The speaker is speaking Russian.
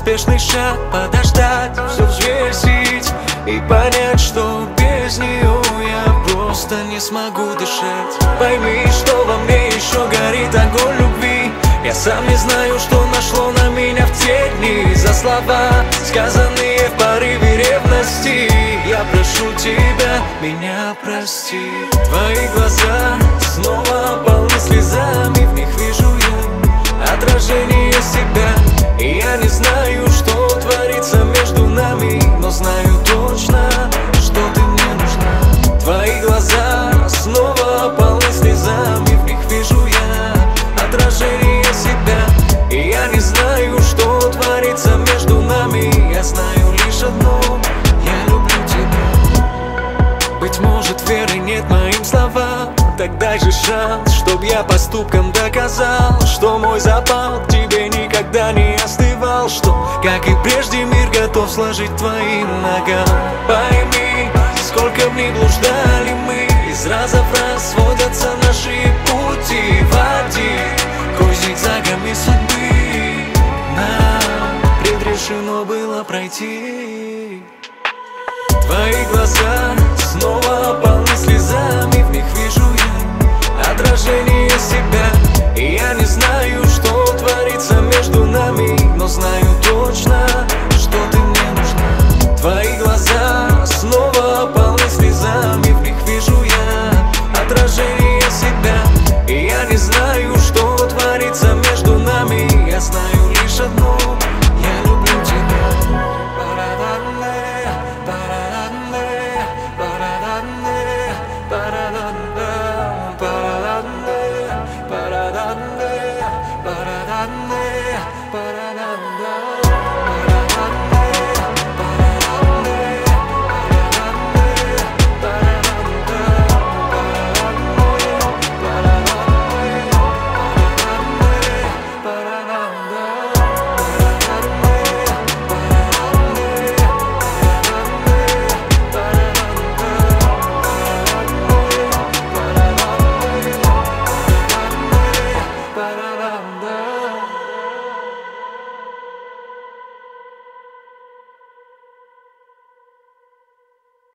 поспешный шаг, подождать, все взвесить и понять, что без нее я просто не смогу дышать. Пойми, что во мне еще горит огонь любви. Я сам не знаю, что нашло на меня в те дни. За слова, сказанные в порыве ревности, я прошу тебя, меня прости. Твои глаза снова полны слезами, в них вижу я отражение себя. И я не знаю, что творится между нами, но знаю точно, что ты мне нужна. Твои глаза снова полны слезами, в них вижу я отражение себя. И я не знаю, что творится между нами, я знаю лишь одно: я люблю тебя. Быть может, веры нет моим словам, так дай же шанс, чтоб я поступком доказал, что мой запал к тебе никогда не остывал, что, как и прежде, мир готов сложить твоим ногам. Пойми, сколько в них блуждали мы, из раза в раз сводятся наши пути в один зигзагами судьбы. Нам предрешено было пройти. Твои глаза